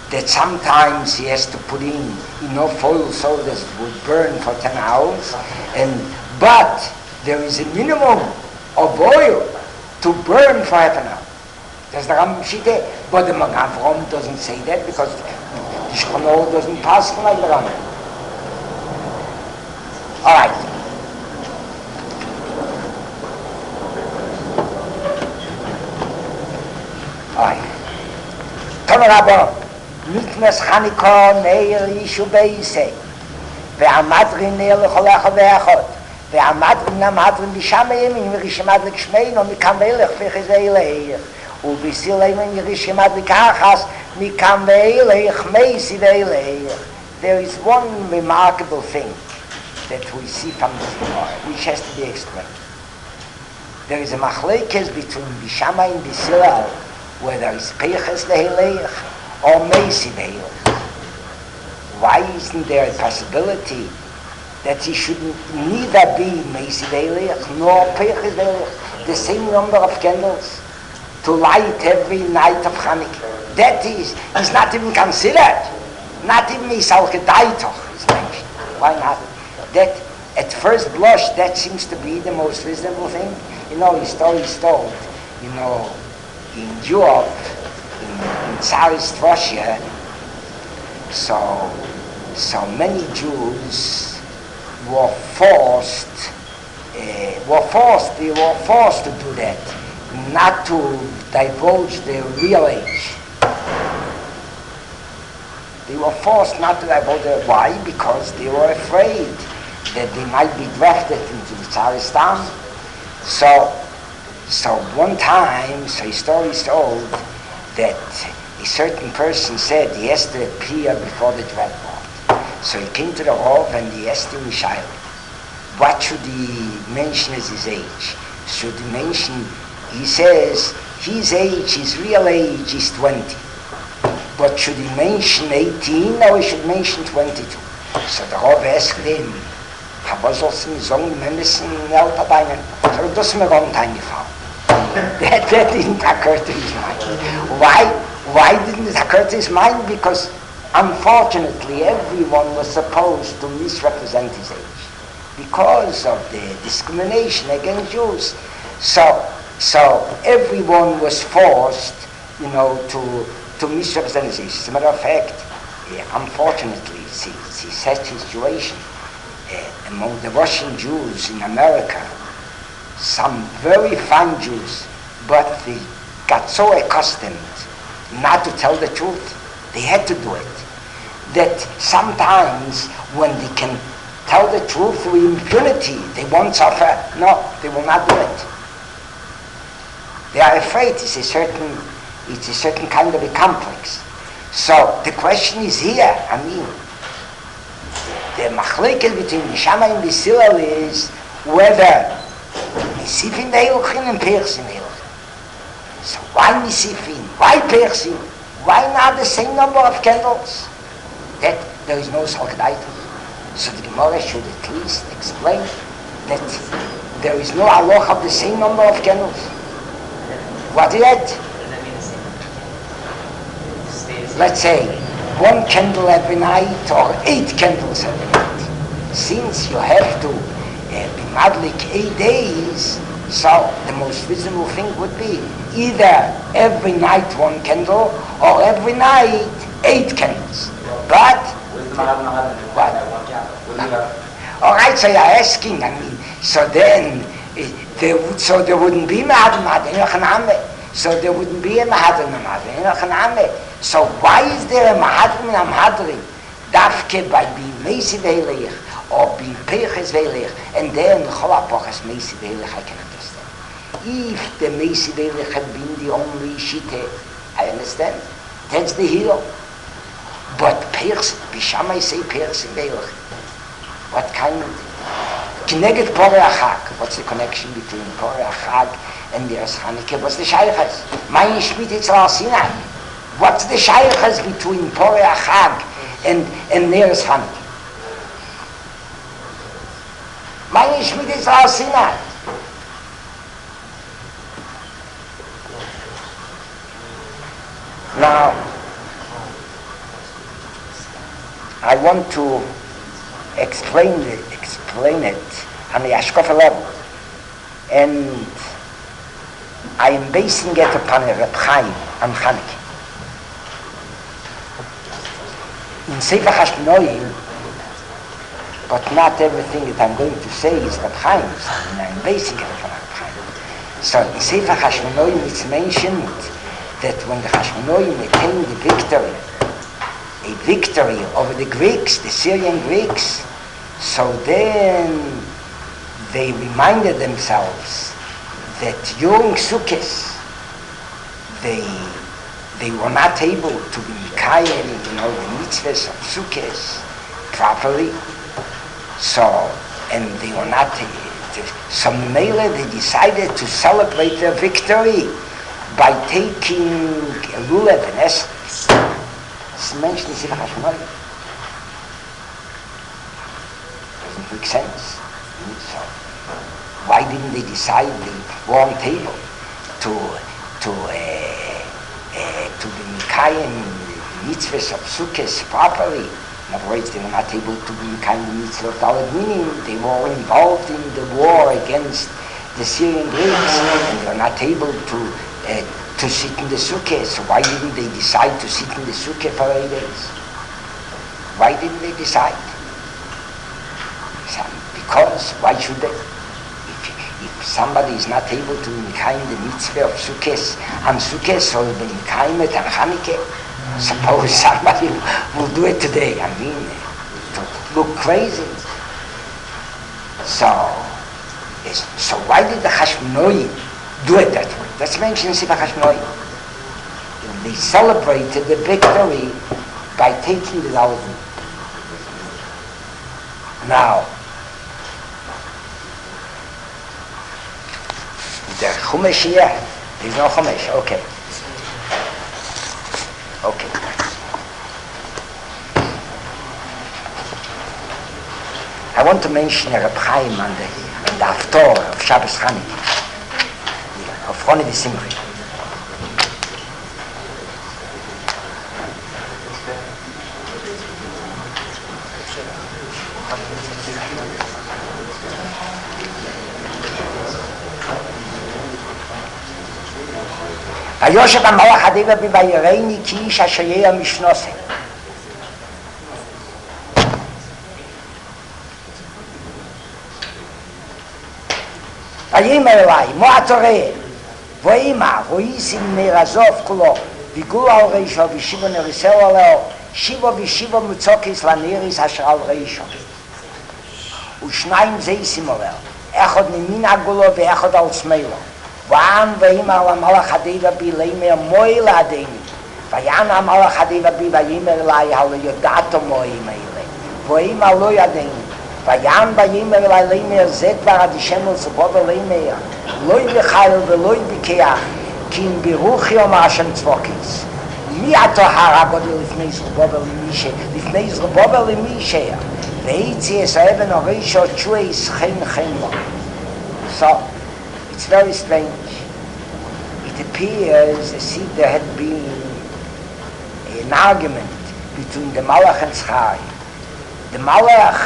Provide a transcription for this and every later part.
that sometimes he has to put in enough oil so that it would burn for 10 hours, but there is a minimum of oil to burn for half an hour. That's the Rambam Shite, but the Magen Avraham doesn't say that because the Shulchan Aruch doesn't pass like the Rambam. All right. Tana Rabba, Niknas Chanukah Neir Yishu Beisei, Ve'amadrin Neir L'cholecha Ve'achot, Ve'amadrin Amadrin B'sham Yemin V'rishamad L'kshmein O Mikam Ve'elech V'chizei Leir, U'Bisil Yemin V'rishamad L'kachas Mikam Ve'elech Meisi Ve'eleir. There is one remarkable thing that we see from the Gemara, which has to be explained. There is a machlekes between Bishama and Bisilal, whether it's Peiches Lehileich or Meisi Ve'elech. Why isn't there a possibility that he should neither be Meisi Ve'elech nor Peiches Ve'elech, the same number of candles to light every night of Hanukkah? That is not even considered. Not even Isal Kedaitoch is mentioned. Why not? That at first blush, that seems to be the most reasonable thing. You know, his story is told, you know, in Europe, in Tsarist Russia, so many Jews were forced to do that, not to divulge their real age. They were forced not to divulge their why? Because they were afraid that they might be drafted into the Tsaristan. So one time, his story is told that a certain person said he has to appear before the draft board. So he came to the Rav and he asked him, Mishael, what should he mention as his age? Should he mention, he says, his age, his real age is 20. But should he mention 18 or he should mention 22? So the Rav asked him, was sollst du sagen, wir müssen älter sein? So das ist mir wrong time gefallen. That didn't occur to his mind. Why didn't it occur to his mind? Because unfortunately everyone was supposed to misrepresent his age because of the discrimination against Jews. So everyone was forced, you know, to misrepresent his age. As a matter of fact, unfortunately, see such a situation. Among the Russian Jews in America, some very fine Jews, but they got so accustomed not to tell the truth, they had to do it, that sometimes when they can tell the truth with impunity, they won't suffer. No, they will not do it. They are afraid. It's a certain kind of a complex. So the question is here, the machlekes between Neshama and Bisilal is whether Nisifin Ve'elchin and Persin Ve'elchin. So why Nisifin? Why Persin? Why not the same number of candles? That there is no Salkadaita. So the Gemara should at least explain that there is no halacha of the same number of candles. What is that? Let's say 1 candle every night or 8 candles every night. Since you have to be madlik 8 days, so the most reasonable thing would be either every night 1 candle or every night 8 candles. But what? All right, so you're asking. So then there wouldn't be Mahadam. So there wouldn't be a Mahadam. So why is there a Mahadrim and a Mahadrim? Dafke by being Meisi Ve'elech or being Peiches Ve'elech, and then Cholapoches Meisi Ve'elech, I can understand. If the Meisi Ve'elech had been the only Shite, I understand. That's the hero. But Peiches, Bishamai say Peiches Ve'elech. What kind of... Kineged Porei HaChag. What's the connection between Porei HaChag and the Hanukkah? What's the Shaychas? Mein Shmit Yitzhak Sinai. What's the shaykhas between Porei HaChag and Neres Hanukkah? Meine Shmid is Har Sinai. I want to explain it on the Ashkofa level. And I am basing it upon a Reb Chaim on Chanukah. In Sefer Hashmonaim, but not everything that I'm going to say is Reb Chaim's, and I'm basing it upon Reb Chaim. So in Sefer Hashmonaim it's mentioned that when the Hashmonaim attained the victory over the Greeks, the Syrian Greeks, so then they reminded themselves that during Sukkot they were not able to be Mikayim, the mitzvahs of Sukkot properly. So, and they were not, so Mele, they decided to celebrate their victory by taking a lulav and esrog. It's mentioned in Sefer Hashmonaim. Doesn't make sense. So, why didn't they decide the wrong table to be Mikayim mitzvahs of Sukkot properly? In other words, they were not able to be Mikayim the mitzvah of Dalet, meaning they were involved in the war against the Syrian Greeks, and they were not able to sit in the Sukkah. So why didn't they decide to sit in the Sukkah for 8 days? Why didn't they decide? Because why should they? If somebody is not able to Mikayim the mitzvah of Sukkot on Sukkot, so they'll be Mikayim it on Chanukah. Suppose somebody will do it today. I mean, to look crazy. So why did the Hashmonaim do it that way? That's mentioned in Sefer Hashmonaim. They celebrated the victory by taking the Dalet. Now, the Chumash here, there's no Chumash, okay. Okay. I want to mention a Reb Chaim on the Haftorah of Shabbos Chanukah, of Choni V'Simchi. היושב המלאך הדבר בי ויראני כי איש אשר יהיה משנוסי. ויאמר אליי, מה אתה רואה? ואימא, ואיסים מרזוב כולו, ויגול על רישו, ושיבו נריסהו עליו, שיבו ושיבו מצוקס לניריס אשר על רישו. ושניים זייסים עליו, אחד ממין הגולו ואחד על שמאלו. ואן ואימא על המלאך הדבר בי לאמר מוי לעדיני. ויען המלאך הדבר בי ויאמר אליי, הלא יודעתו מוים אלה. ואימא לא ידעני. ויען ויאמר אליי לאמר, זה דבר אדישם לסבובה לאמר. לא יבחל ולא יבקח, כי אם ברוך יום השם צבוקס. מי הטוהר הגודל לפני זרבובה למישה? לפני זרבובה למישה. והייצי את האבן הראשון תשוייס חן חן לו. So, it's very strange. It appears as if there had been an argument between the Malach and Zechariah. The Malach,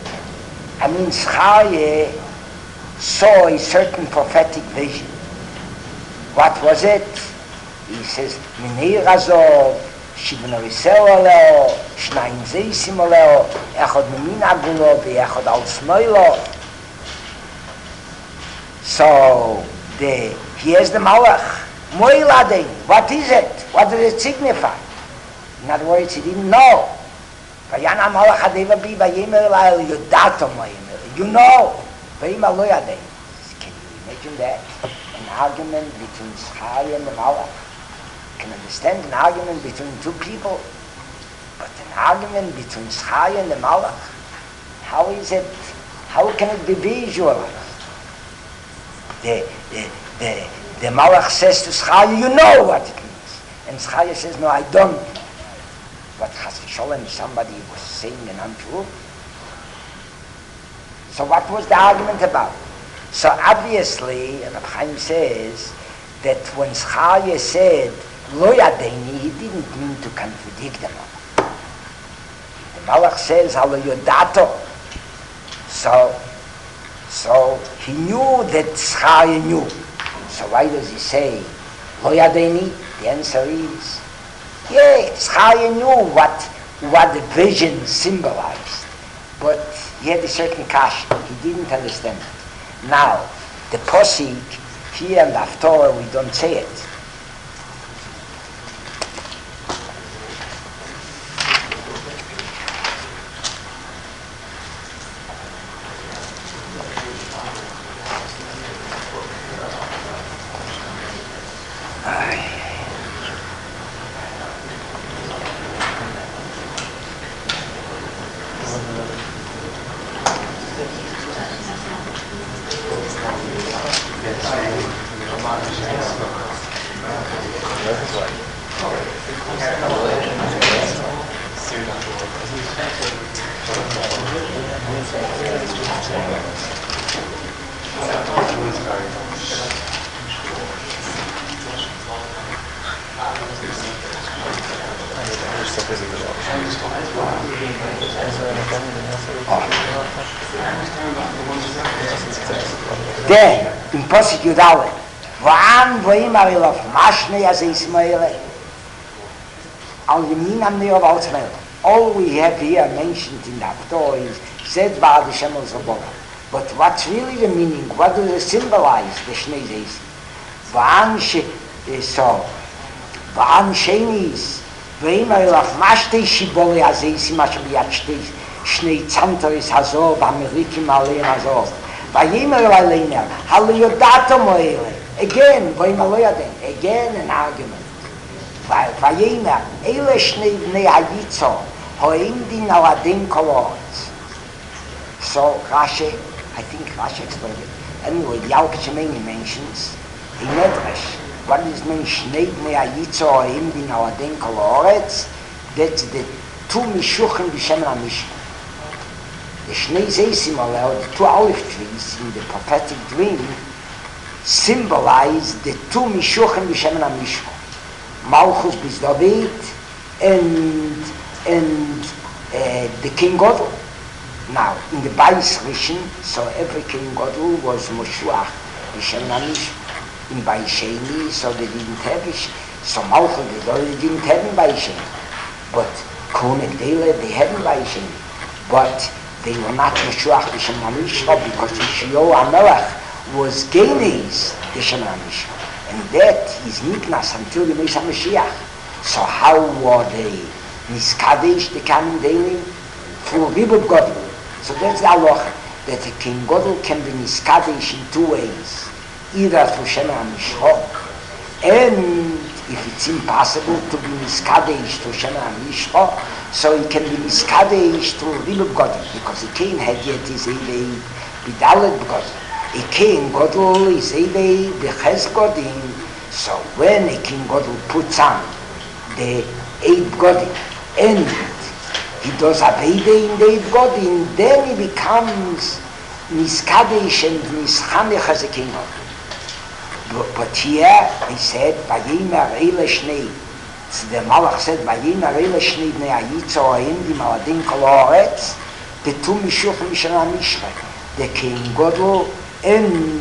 Zechariah saw a certain prophetic vision. What was it? He says, Minei Razov, Shivon Ariseo Aleo, Shnayim Zeisim Aleo, Echad Mimin Agulo, Ve'echad Al Smoilo. So, here's the Malach. Moiladin, what is it? What does it signify? In other words, he didn't know. Vayana Malach Hadeva Bi Vayemer Elai Yodato Moyemer. You know. Vayima Lo Yadin. Can you imagine that? An argument between Zechariah and the Malach. You can understand an argument between two people. But an argument between Zechariah and the Malach? How is it? How can it be visualized? The Malach says to Zechariah, you know what it means. And Zechariah says, no, I don't know. But Chas v'Sholem, somebody was saying an untruth. So what was the argument about? So obviously, Reb Chaim says that when Zechariah said, Lo Yadeni, he didn't mean to contradict the Malach. Malach says, Halo Yodato. So he knew that Zchariah knew. So why does he say, Lo Yadeni? The answer is, yeah, Zchariah knew what the vision symbolized. But he had a certain caution. He didn't understand it. Now, the Posik, here in the Haftorah, we don't say it. Then, in Posik Yudalet, V'an v'im arilof mashnei as Ismaele, al yemin amnei al tzmeil. All we have here mentioned in the Haftorah is Zed Ba'ad Hashem al Zabora. But what's really the meaning? What does it symbolize, the Shnei Zeisim? V'an shenis, v'im arilof mashnei shiboli as Zeisim asher b'yad shnei tzantoris hazor, v'amerikim alein hazor. Vayimer Aleiner, Haliyodato Moele. Again, again an argument. Vayimer, Eile Shnei Bnei Hayitzo, Hoim Din Aladin Kolorets. So Rashi, I think Rashi explained it. Anyway, the Yalkut Shemini mentions in Medrash, what does it mean Shnei Bnei Hayitzo, Hoim Din Aladin Kolorets? That's the two Mishuchim B'Shem HaMishkan. The Shnei Zeisim, the two olive trees in the prophetic dream, symbolize the two Mishuchim B'Shem HaMishkan. Malchus bis David and the King Gadol. Now, in the Bayis Rishon, so every King Gadol was Moshuach B'Shem HaMishkan. In Bayis Sheni, so they didn't have it. So Malchus bis David didn't have in Bayis Sheni. But Kohen Dele, they had in Bayis Sheni. But they were not Moshuach B'Shem HaMishkan because Yeshua HaMelech was Genes B'Shem HaMishkan. And that is Niknas until the Mesa Mashiach. So how were they Niskadesh, the coming daily? Through Ribud Gadol. So that's the halacha, that a King Gadol can be Niskadesh in two ways. Either through Shem HaMishcha, and if it's impossible to be Niskadesh through Shem HaMishcha, so he can be Niskadesh through Ribud Gadol, because he can't have yet his Eidei B'Dalet Gadol. A King Gadol is Eidei B'Ches Godim. So when a King Gadol puts on the Eid Godim and he does Aveidei in the Eid Godim, then he becomes Niskadesh and Nischanech as a King Gadol. But here he said, Vayimer Eile Shnei. So the Malach said, Vayimer Eile Shnei Bnei Hayitzo Ha'im Di Maladin Kol Haaretz, the two Mishuchim B'Shem HaMishcha, the King Gadol and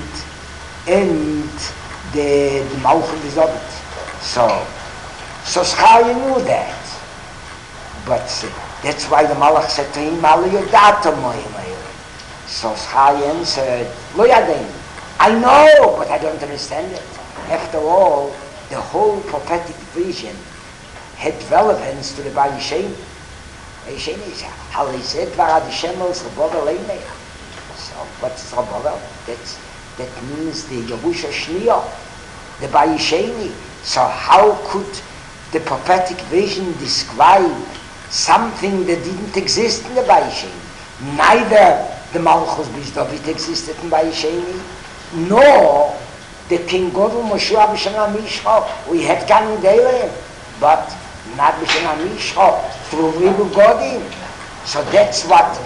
the Malchut V'Zobet. So Zchariah knew that. But that's why the Malach said to him, Malo Yodato Mo'im. So Zchariah answered, Lo Yadeni. I know, but I don't understand it. After all, the whole prophetic vision had relevance to the Bayisheni. Bayisheni is how he said, Varad Hashem al Zobora Leimeir. So what's Zobora? That means the Yavusha Shniya, the Bayisheni. So how could the prophetic vision describe something that didn't exist in the Bayisheni? Neither the Malchus Bis David existed in Bayisheni, nor the King Gadol Moshuach B'Shem HaMishcha. We had Gan Delim, but not B'Shem HaMishcha, through Ribud Godim. So that's what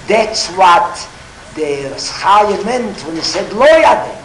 the Zchariah meant when he said Lo Yadeni.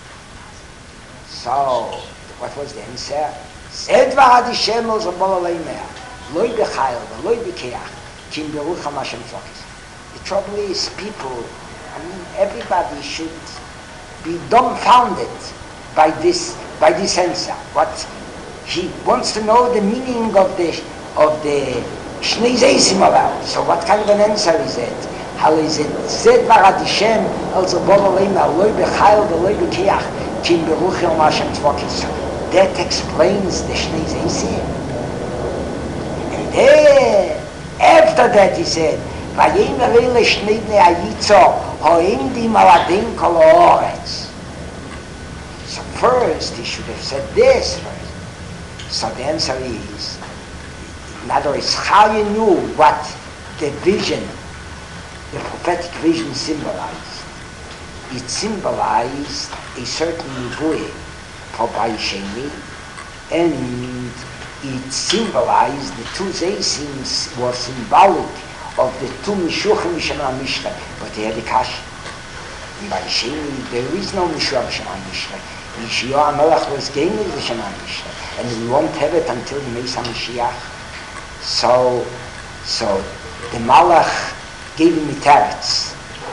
So what was the answer? Zed V'Had Hashem Lo Zabol Leimer, Lo B'Chayil, Lo B'Keach. Kim Berucham Hashem Tzvokis. The trouble is people, everybody should be dumbfounded by this answer. What he wants to know the meaning of the Shnei Zeisim about. So what kind of an answer is it? How is it? Zed Varad Hashem also Bovolim Aloi Bechayel Aloi Bekiach Kim Berucham Hashem Tzvokis. That explains the Shnei Zeisim. And then after that he said, Vayemer Ele Shnei Bnei Hayitzo Hoim Dim Aladim Kol Haaretz. So first he should have said this first. So the answer is, in other words, how you knew what the vision, the prophetic vision symbolized. It symbolized a certain Nebuah for Bayesheni, and it symbolized the two Zeisims were symbolic of the two Mishuchim Mishana Mishnah, but they had a kash. In Bayesheni there is no Mishuach Mishana Mishnah. Yeshua HaMelech was gaining the Shana Mishnah, and we won't have it until the Meis HaMashiach. So the Malach gave him a teretz.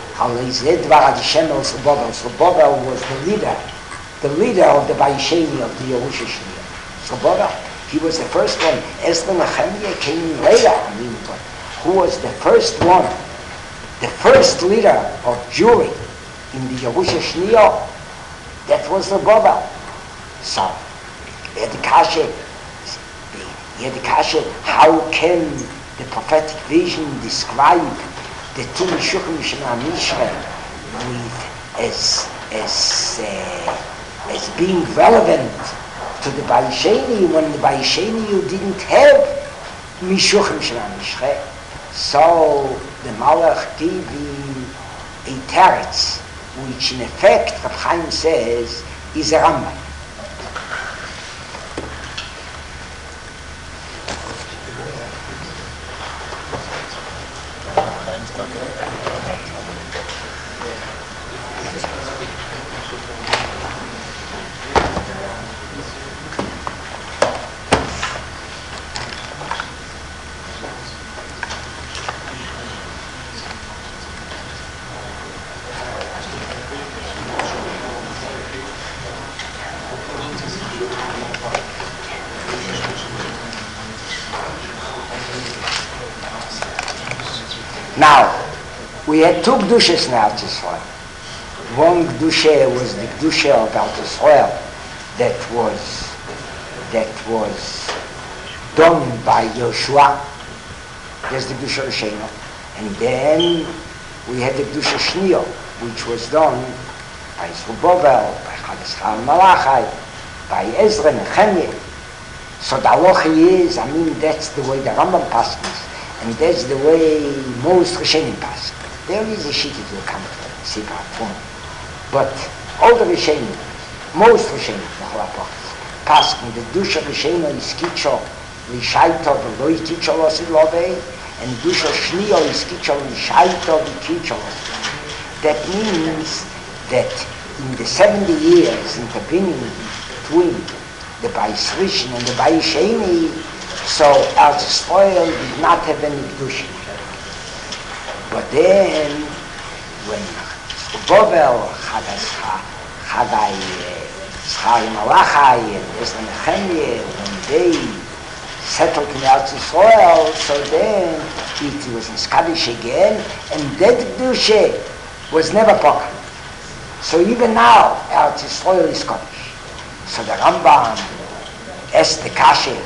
Zerubbabel was the leader of the Bayesheni of the Yerusha Shniya. Zerubbabel, he was the first one. Ezra Nehemiah came in later. But who was the first one? The first leader of Jewry in the Yerusha Shniya? That was the Zerubbabel. So, Yedikashe, how can the prophetic vision describe the two Mishuchim Mishana Mishnah as being relevant to the Bayesheni when the Bayesheni you didn't have Mishuchim Mishana Mishnah? So the Malach gave him a teretz, which in effect, Rav Chaim says, is a Rambam. Now, we had two Kedushas in Eretz Yisrael. One Kedusha was the Kedusha of Eretz Yisrael that was done by Yoshua. There's the Kedusha Rishena. And then we had the Kedusha Shniya, which was done by Zerubbabel, by Chagashal Malachai, by Ezra Nehemiah. So the halacha is, that's the way the Rambam passes. And that's the way most Rishonim pass. There is a shitty to come to Sipar Pum. But all the Rishonim, most Rishonim, pass the Dusha Rishena is Kitcho, Rishaito, Veloi Kitcho Losidlove, and Dusha Shniyo is Kitcho, Rishaito, Kitcho. That means that in the 70 years intervening between the Bayis Rishon and the Bayis Sheni, so Eretz Yisrael did not have any Kedusha. But then, when Zerubbabel, Chagai, Tzchari Malachai, and Ezra Nehemiah, when they settled in Eretz Yisrael, so then it was in Skadish again, and that Kedusha was never broken. So even now, Eretz Yisrael is Skadish. So the Rambam asked the Kasha,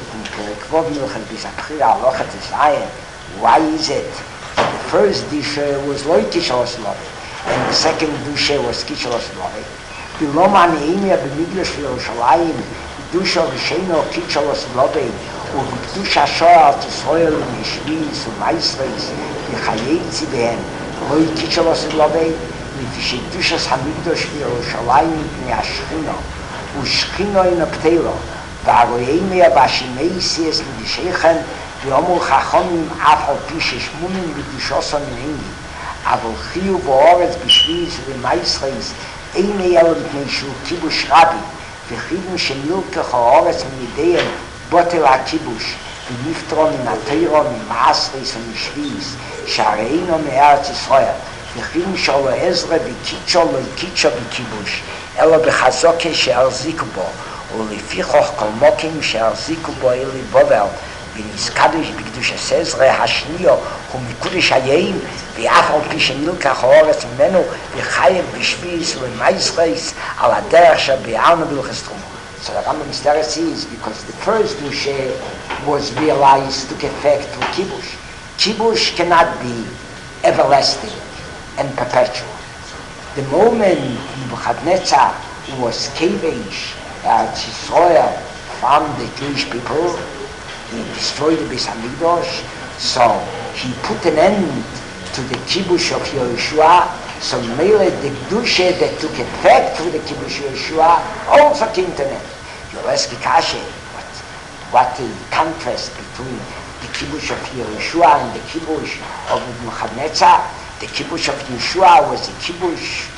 why is it that the first Dusha was Loi Kishalos Love and the second Dusha was Kishalos Love? Biloma Neimia B'Migdash Yerushalayim Dusha Risheno Kishalos Love ובקדושה שוער תסויל ומשביס ומייסרייס וחייצי בהם לא יקשלו סלובי לפי קדושת המקדש בירושלים מפני השכינה ושכינה אין הפתילה והרואי מהבשימייסיאס לדישיכם ואומרו חכמים אף על פי ששמונים בקדושוסם מנהיגים אבל חיו באורץ בשביס ומייסרייס אין אלא מפני שהוא כיבוש רבי וחידו שנלקח האורץ מידיהם בוטל הכיבוש ונפטרון מן התירון, ממאסריס ומשוויס, שהראינו מארץ ישראל, וכין שלו עזרא בקיצ'ו לא קיצ'ו בכיבוש, אלא בחזוקה שהחזיקו בו, ולפיכך כל מוקים שהחזיקו בו אלי בובל, ונזקדוש בקדוש עזרא השניו, הוא מקודש היום, ואף על פי שנלקח האורץ ממנו, וחייב בשביס ומייסרס, על הדרך שבעלמא בהלכות תרומה. So the Rambam Mister says, because the first Dusha was realized took effect through Kibush. Kibush cannot be everlasting and perpetual. The moment Nebuchadnezzar was Kavish, Yisrael from the Jewish people, he destroyed the Beis Hamikdash, so he put an end to the Kibush of Yehoshua. So Mele, the Kedusha that took effect through the Kibush of Yeshua also came to an end. You'll ask Kashe, what the contrast between the Kibush of Yeshua and the Kibush of Nebuchadnezzar? The Kibush of Yeshua was the Kibush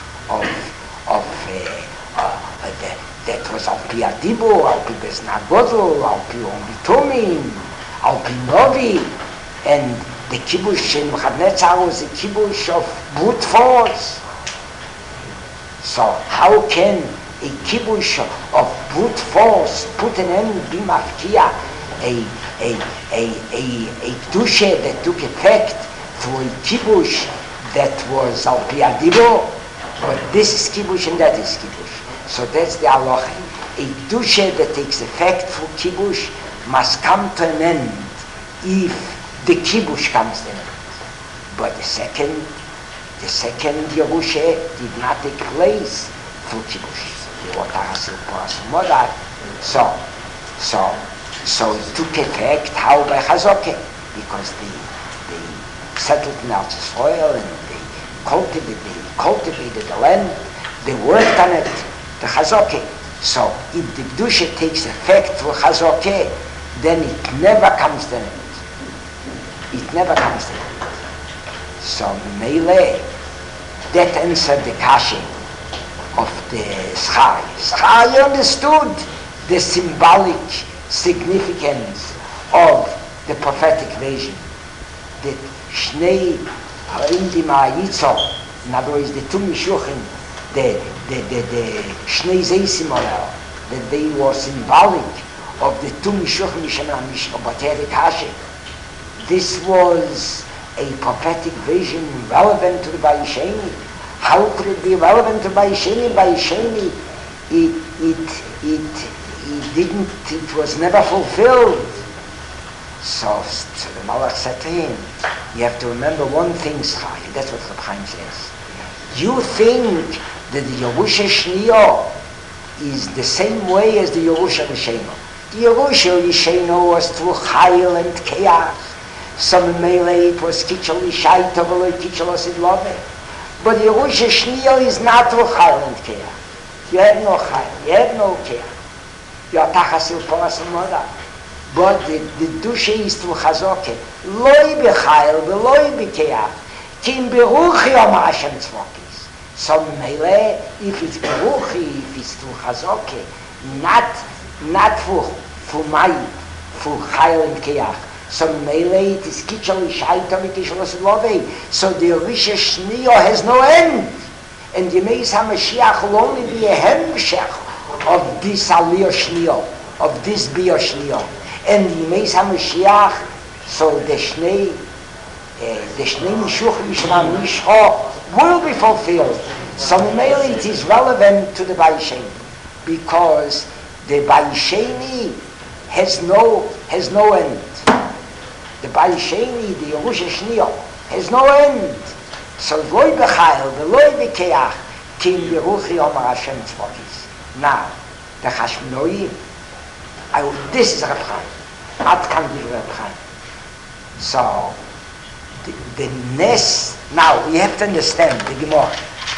that was Al Pi Adibo, Al Pi Beznat Godel, Al Pi Ombitumim, Al Pi Novi, and the Kibush in Nebuchadnezzar was a Kibush of brute force. So how can a Kibush of brute force put an end to Bimafkia, a Dusha that took effect through a Kibush that was Al Pi Adibo? But this is Kibush and that is Kibush. So that's the halacha. A Dusha that takes effect through Kibush must come to an end if the Kibush comes to an end. But the second Yerusha did not take place through Kibush. So it took effect how by Chazoke, because they settled in Eretz Yisrael and they cultivated the land, they worked on it, the Chazoke. So if the Kedusha takes effect through Chazoke, then it never comes to an end. It never comes to an end. So Mele, that answered the kasha of the Schai. Schai understood the symbolic significance of the prophetic vision. That Shnei Harindim Ha'yitzo, in other words, the two Mishuchim, the Shnei Zeisim Olel, that they were symbolic of the two Mishuchim Mishem HaMishno, but the kasha. This was a prophetic vision relevant to the Bayesheni. How could it be relevant to Bayesheni? Bayesheni, it was never fulfilled. So the Malach said to him, you have to remember one thing, Schai, that's what Reb Chaim says. You think that the Yerusha Shniyo is the same way as the Yerusha Risheno. The Yerusha Risheno was through Chayil and Keach. Some Mele it was Kitchel Ishaita, V'lo Kitchel Osid. But Yerusha Shniyo is not through Chayil and Keach. You have no Chayil, you have no Keach. You are Tachasil Poras and Moda. But the Dusha is through Chazoke. Loi b'Chayil, v'loi b'Keach. Kim Beruchi Omar Hashem Tzvokis. So Mele, if it's Beruchi, if it's through Chazoke, not for Mayim, for Chayil and Keach. So Mele, it is Kitchel Ishaita Mikishel Osid. So the Yerusha Shniyo has no end. And the Meis HaMashiach will only be a hemshech of this Aliyah Shniyo, of this Biyah Shniyo. And the Meis HaMashiach, so the Shnei Mishuch Mishma Mishcha will be fulfilled. So Mele, it is relevant to the Bayesheni, because the Bayesheni has no end. The Bayesheni, the Yerusha Shniyo, has no end. So Loi b'Chayil, v'loi b'Keach, Kim Beruchi Omar Hashem Tzvokis. Now, the Chashmonoim, this is Reb Chaim. Not can be Reb Chaim. So, the Nes, now we have to understand the Gemara.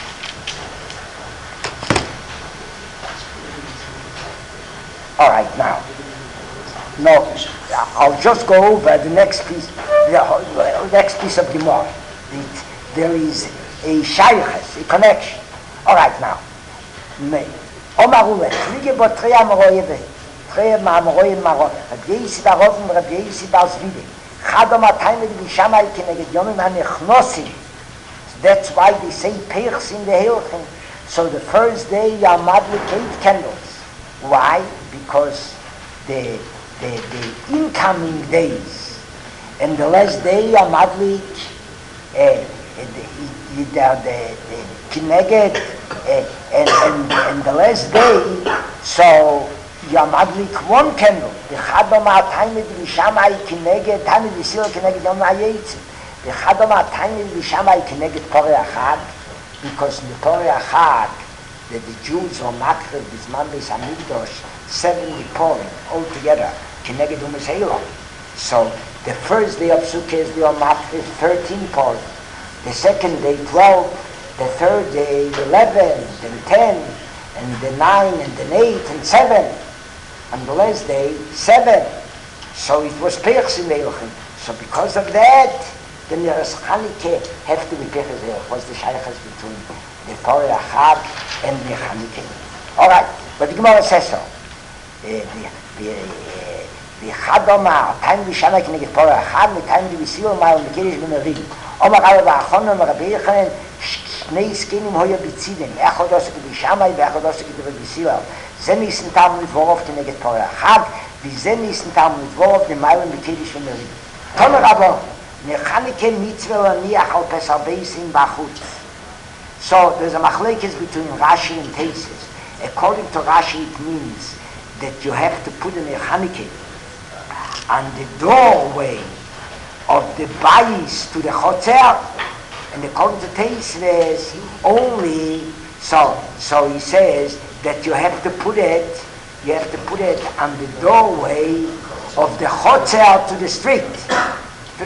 All right, now. No, I'll just go over the next piece of Gemara. There is a shaykhs, a connection. All right, now. Tre Mamroy Maro, Rabbi Yisi Barov and Rabbi Yisi Barzvide. Chadom Atayim Vishamai Keneged Yomim HaNechnosim. That's why they say Peichs in the Hilchim. So the first day you are madlik 8 candles. Why? Because the incoming days and the last day you are madlik the Kineged and the last day, so you are madlik 1 candle. The Chadom HaTayim Vishamai Kineged Tani Visil Kineged Yom HaYetzi. The Chadom HaTayim Vishamai Kineged Porei Achad, because in the Porei Achad that the Jews are makriv Bisman Beis HaMikdash 70 Purim altogether Kineged Umas Eilam. So the first day of Sukkot is they are makriv 13 Purim, the second day 12, the third day 11, then 10, and the 9, and then 8, and 7, and the last day 7. So it was Peichs in the Hilchim. So because of that, the Neres Chanukah have to be Peichs. What's the shaykhs between the Porei Achad and the Chanukah? All right, but the Gemara says so. The Chadom HaTayim Vishamai Keneged Porei Achad, Mitayim Divisil Ma'al Mekirish B'Merim. Omar Rabbi Achonon Rabbi Yechanan Shnei Skenim Hoya B'Tzidin. Echad Osek Vishamai ve'echad Osek Divisil. Ze Nissen Tam Mitvorov Keneged Porei Achad, v'ze Nissen Tam Mitvorov Ma'al Mekirish B'Merim. Tomer Rabbi Nechanike Mitzvah Niach Al Pesar Beisim B'Achutz. So there's a machlekes between Rashi and Teisus. According to Rashi, it means that you have to put in a Chanukah on the doorway of the bayis to the chotzer, and according to Teisus, only so he says that you have to put it on the doorway of the chotzer to the street. And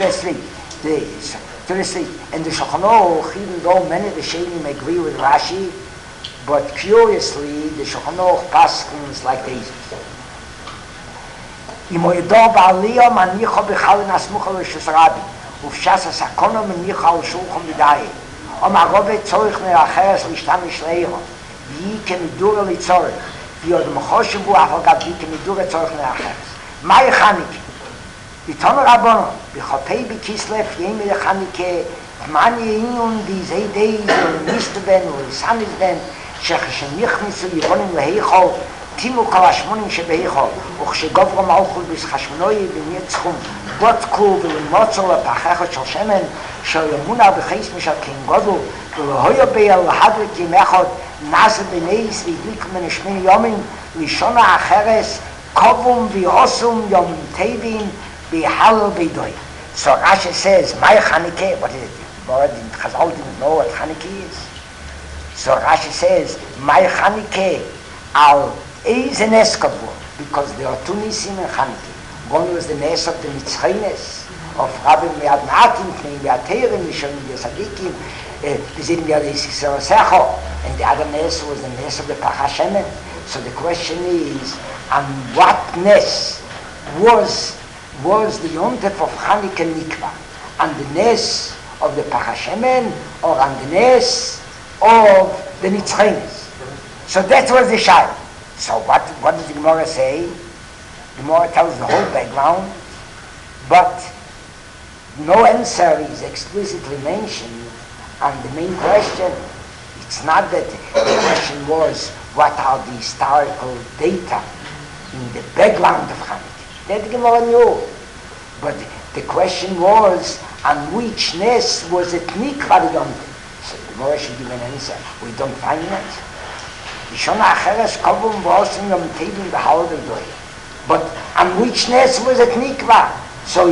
the Shulchan Aruch, even though many of the Sheilim agree with Rashi, but curiously, the Shulchan Aruch paskins like this. Im Oyedo Ba'aliyah manicho b'chalin asmucha l'Rishus Rabbi, ufshas hasakono manicho al shulchan b'dayi. Omar Robert tzorich meracheres l'shtamish leiro, v'yi kemidura litzorich, v'yod m'choshev bu afagav v'yi kemidura tzorich meracheres. Mai Chanukah. B'tomer Rabbanon, b'chopei b'Kislev yemi l'Chanukah, v'man ye'inun b'zei deis v'l'mista ben v'l'sanis ben, shechashem yichnisu yivonim l'heichol, Timu Kalashmonim Shebeichol, וכשגוברו מלכות בשחשמונוי וניצחום, בודקו ולמוצו לפחחת של שמן, שלמונה בחייס משלכים גודל, ולהויו ביל להדריק ימחוד, נעשה בנייס והדליק מנשמין יומים, לשונה החרס, קובום ויוסום יום טייבין, בהלל בידוי. So Rashi says, my Chanukah, what is it? Chazal didn't know what Chanukah is. So Rashi says, my Chanukah, al is an Eskavur, because there are 2 Nisim in Chanukah. One was the Nes of the Mitzchaynes, of Rabbi Me'ad Ma'atim, Me'ad Teirim, Mishonim Yosadikim, Vizim Yadisik Secho, and the other Nes was the Nes of the Pach HaShemen. So the question is, on what Nes was the Yontef of Chanukah Nikva? On the Nes of the Pach HaShemen, or on the Nes of the Mitzchaynes? So that was the Shayla. So what does the Gemara say? The Gemara tells the whole background, but no answer is explicitly mentioned on the main question. It's not that the question was, what are the historical data in the background of Chanukah? That the Gemara knew. But the question was, on which Nes was it Nikva Yom? So the Gemara should give an answer. We don't find an answer. But on which Nes was it Nikva? So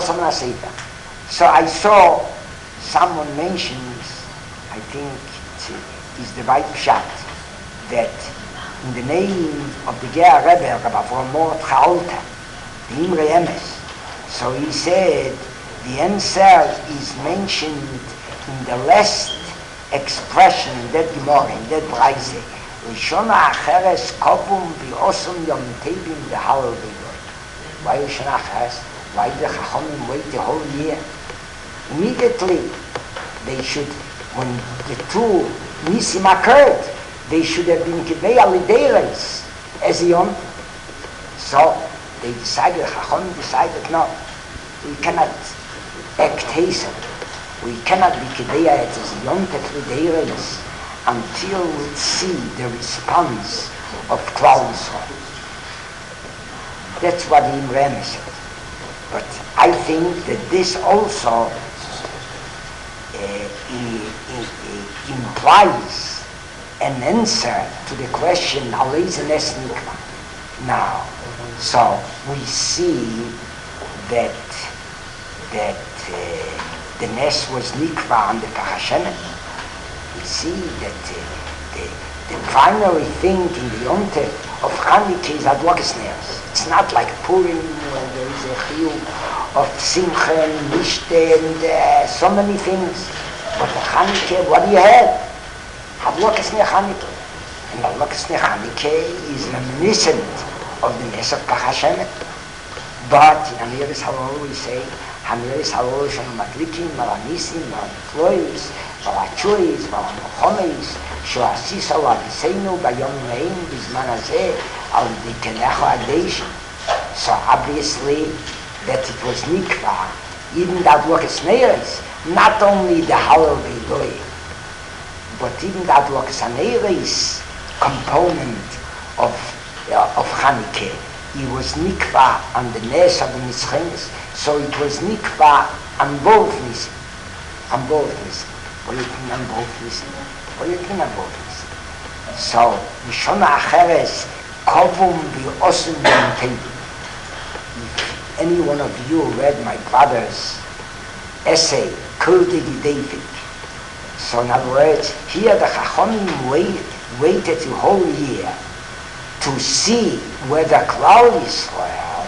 I saw someone mentions, I think it's the right pshat, that in the name of the Ger Rebbe, Rabbi Avraham Mordechai Alter, the Imre Emes, so he said the answer is mentioned in the last expression in that Gemara, in that Braise. Rishona Acheres Kobum Biosum Yom Tevim Behalal Bedoy. Why Rishona Acheres? Why the Chachomim wait the whole year? Immediately, they should, when the 2 Nisim occurred, they should have been Kibei Alideres as Yom. So they decided, Chacham decided, no, we cannot act hasten. We cannot be Kedeya at his Yontef L'Deiros until we see the response of Klal Yisrael. That's what the Imrem said. But I think that this also implies an answer to the question, Aleize Nes Nikva. Now, so we see that the Nes was Nikva on the Pachashemet. We see that the primary thing in the Yontef of Chanukah is Adlokas Neos. It's not like Purim where there is a chiyuv of Simcha and Mishte and so many things. But the Chanukah, what do you have? Adlokas Neh Chanukah. And Adlokas Neh Chanukah is reminiscent of the Nes of Pachashemet. But in Amiris Halol we say, Amiris Halol Shalom Madlikim, Malanisim, Malaniflois, Malachuis, Malamochomeis, Shoasis Allah Biseinu, Bayom Reim, Bizman Azeh, Al Dikenecho Adesh. So obviously that it was Nikva, even that Adlokas Neiros, not only the Halal Beidoy, but even the Adlokas Neiros component of Chanukah. He was Nikva on the Nes of the Nitzchenes, so it was Nikva on both Nisim. On both Nisim. What do you think on both Nisim? What do you think on both Nisim? So, Mishona Acheres, Kovum V'Osim V'Yom. If any one of you read my brother's essay, Kurdigi David, so in other words, here the Chachomim waited a whole year to see whether Klal Yisrael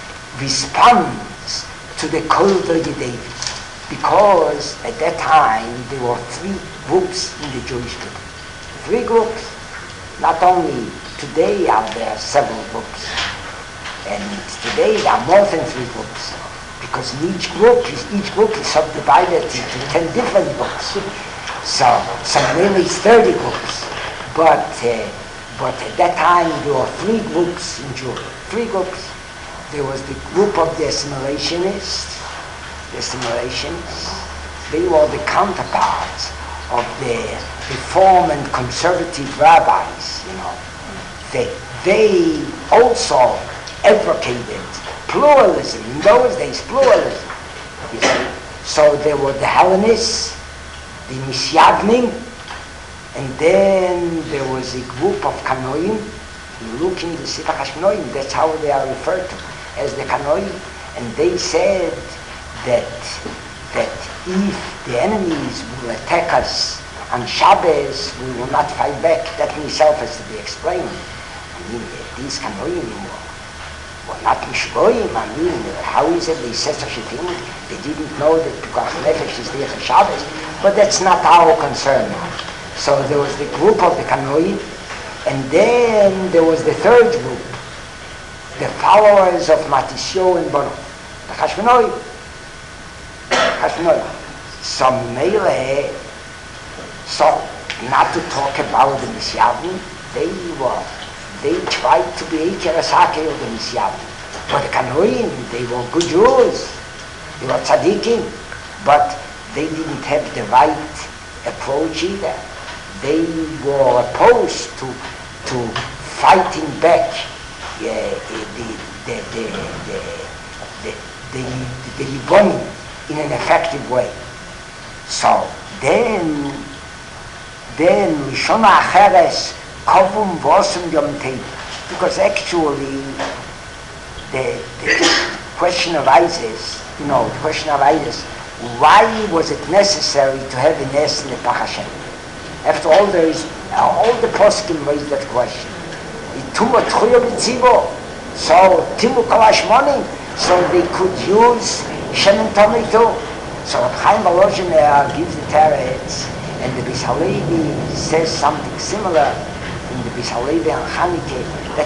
responds to the Kurdigi David. Because at that time there were 3 groups in the Jewish people. 3 groups. Not only today are there several groups, and today there are more than 3 groups, because in each group is subdivided into 10 different groups. So nearly 30 groups. But at that time there were 3 groups in Jewry. 3 groups. There was the group of the assimilationists. They were the counterparts of the Reform and conservative rabbis, you know. They also advocated pluralism. In those days, pluralism. You see? So there were the Hellenists, the Misyavnim, and then there was a group of Kanoim. You look in the Sifach HaShnoim, that's how they are referred to, as the Kanoim. And they said that if the enemies will attack us on Shabbos, we will not fight back. That in itself has to be explained. I mean, these Kanoim were not Mishloim. I mean, how is it they said such a thing? They didn't know that Pikuach Nefesh is there for Shabbos. But that's not our concern now. So there was the group of the Kanoim, and then there was the 3rd group, the followers of Matisyo and Bono, the Chashmonoim. So not to talk about the Misyavim, they tried to be Ekerasake of the Misyavim. But the Kanoim, they were good Jews, they were tzaddikim, but they didn't have the right approach either. They were opposed to fighting back the Yibonim in an effective way. So then Mishona Acheres Kovum V'Osim Yom Tov, because actually the question arises, why was it necessary to have a Nes in the Pach Hashem? After all, there is all the poskim raise that question. So Timu Kalashmonim, so they could use Shem and Tomei too. So Chaim Volozhin gives the teretz, and the Beis Halevi says something similar in the Beis Halevi and Chanukah, that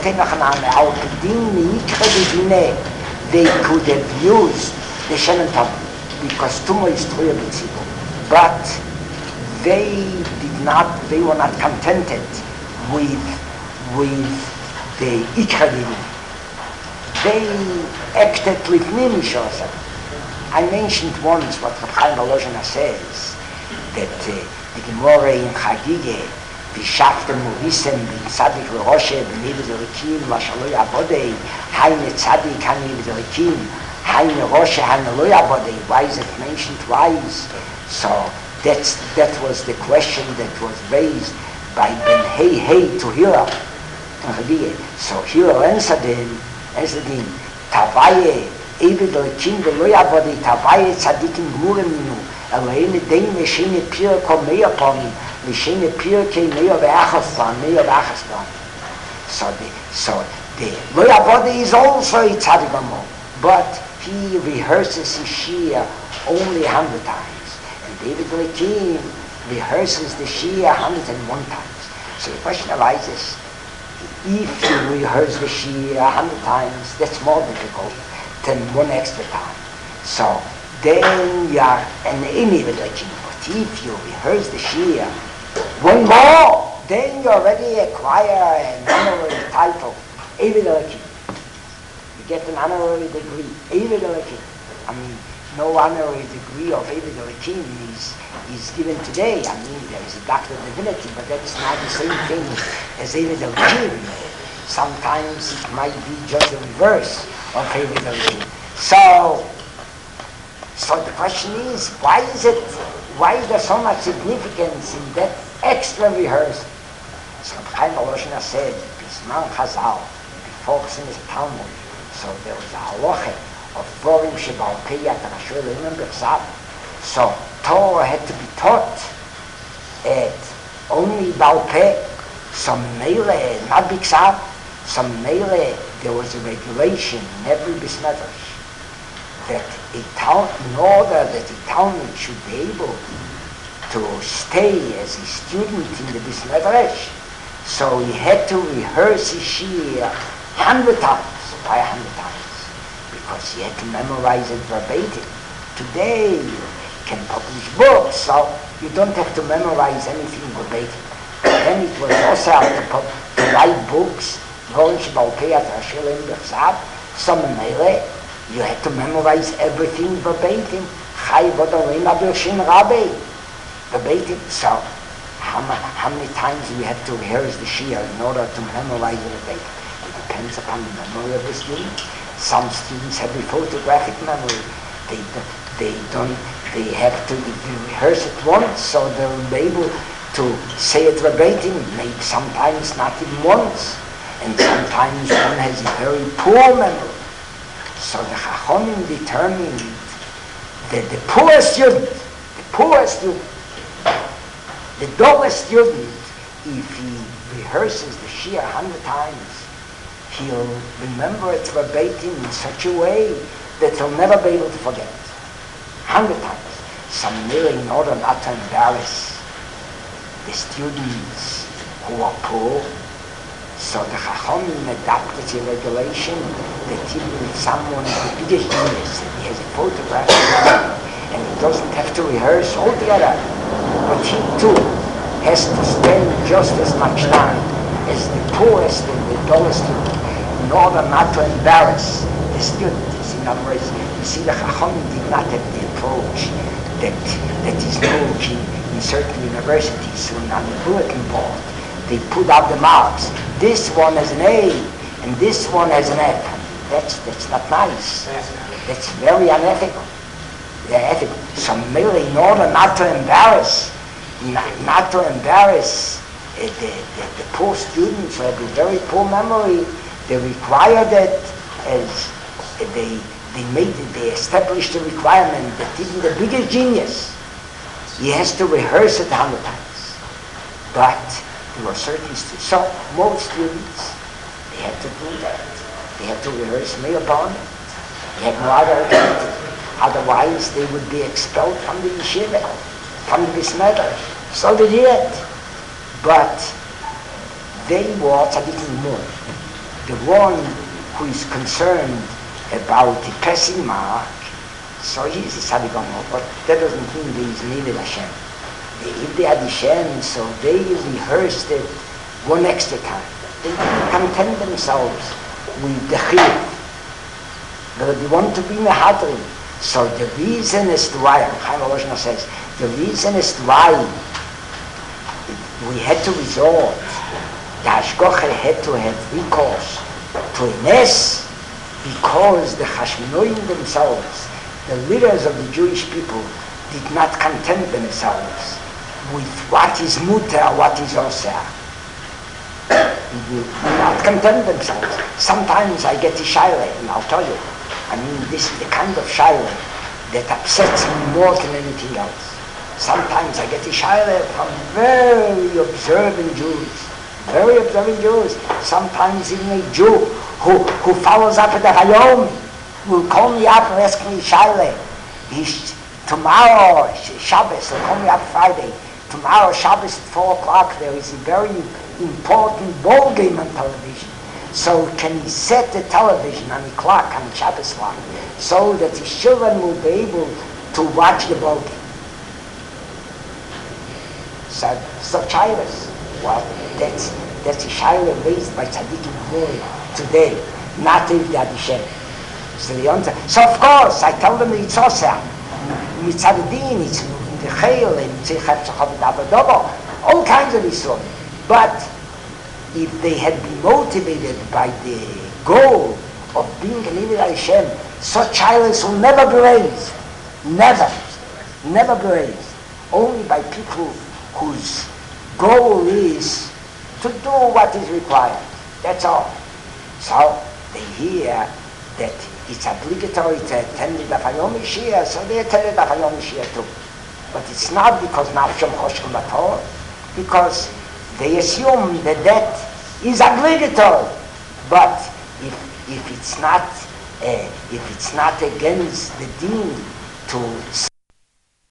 they could have used the Shem and Tomei, because Tumo is Troya B'Tzibo. But they were not contented with the Ikra Dinim. they acted lifnim shosem. I mentioned once what Rav Chaim Volozhiner says, that the Gemara in Chagige, V'shaftem u'visem v'tzadik v'roshe v'nivid elikim v'shaloi abodei haine tzadik haine elikim haine roshe haine loi abodei. Why is it mentioned twice? So that was the question that was raised by Ben Hey to Hira. So Hira answered him, Tavaye Evid elikim v'loi abodei Tavaye tzadikim gmurim minu Elohim dein v'shene pir kol meir poni v'shene pir kei meir v'achastan. So the Loi Abodei is also a tzaddik gmur, but he rehearses his shir only 100 times, and David Elikim rehearses the shir 101 times. So the question arises, if you rehearse the shir 100 times, that's more difficult than one extra time. So then you are an David Elikim. But if you rehearse the shir one more, then you already acquire an honorary title, David Elikim. You get an honorary degree, David Elikim. I mean, no honorary degree of David Elikim is given today. I mean, there is a doctor of divinity, but that is not the same thing as David Elikim. Sometimes it might be just the reverse of David Elikim. So the question is, why is there so much significance in that extra rehearsal? So Chaim Volozhiner said, Bisman Chazal, before Chassidus Talmud, so there was a halacha of Dvorim Shebal Pei Yad Rashu Elohim B'Chsav. So Torah had to be taught at only Baal Peh. Some Mele, not B'Chsav. Some Mele, there was a regulation in every Beis Medrash that in order that a Talmud should be able to stay as a student in the Beis Medrash, so he had to rehearse his shir 100 times. Why 100 times? Because he had to memorize it verbatim. Today you can publish books, so you don't have to memorize anything verbatim. Then it was also to write books, some Mele, you had to memorize everything verbatim. Verbatim. So how many times we have to rehearse the shir in order to memorize it verbatim? It depends upon the memory of the student. Some students have a photographic memory. They have to rehearse it once, so they'll be able to say it verbatim, maybe sometimes not even once. And sometimes one has a very poor memory. So the Chachamim determined that the poor student, the dullest student, if he rehearses the shir 100 times, he'll remember it verbatim in such a way that he'll never be able to forget it. 100 times. Some merely in order not to embarrass the students who are poor. So the Chachamim adopted a regulation that even if someone is the biggest genius and he has a photograph and he doesn't have to rehearse altogether, but he too has to spend just as much time as the poorest and the dullest student in order not to embarrass the students. In other words, you see, the Chachamim did not have the approach that is known in certain universities. So on the bulletin board, they put out the marks. This one has an A, and this one has an F. That's not nice. That's very unethical. They're ethical. So merely in order not to embarrass the poor students who have a very poor memory, they require that as they established the requirement that even the biggest genius, he has to rehearse it 100 times. But there were certain students, so most students, they had to do that. They had to rehearse Meir B'Anim. They had no other alternative. Otherwise, they would be expelled from the yeshiva, from the Beis Medrash. So they did. But they were tzaddikim more. The one who is concerned about the passing mark, so he is a tzaddik more, but that doesn't mean he is needed Hashem. If they had Hashem, so they rehearsed it one extra time. They didn't content themselves with the chiyuv They want to be mehadrim. So the reason is why, Chaim Volozhiner says, the reason is why we had to resort, the Hashgacha had to have recourse to a nes, because the Hashmonaim themselves, the leaders of the Jewish people, did not content themselves with what is muter, what is osir. Did not content themselves. Sometimes I get a shaila, and I'll tell you, I mean, this is the kind of shaila that upsets me more than anything else. Sometimes I get a shaila from very observant Jews. Very observant Jews. Sometimes even a Jew who follows up at the Hayom will call me up and ask me shaila. Tomorrow, Shabbos, he'll call me up Friday. Tomorrow, Shabbos at 4 o'clock, there is a very important ball game on television. So can he set the television on the clock, on the Shabbos clock, so that his children will be able to watch the ball game? So Shilas, well, that's a Shilas raised by Tzaddikim Gvur today, not in the Adishem. So of course, I tell them it's Osir, Mitzadin, it's the Chayil, it's all kinds of Yisroel. But if they had been motivated by the goal of being an Ived Hashem, such Shilas will never be raised. Never be raised. Only by people whose goal is to do what is required. That's all. So they hear that it's obligatory to attend the Daf Hayom Mashiach, so they attend the Daf Hayom Mashiach too. But it's not because Nafsham Choshkem at all, because they assume that is obligatory. But if it's not against the deen to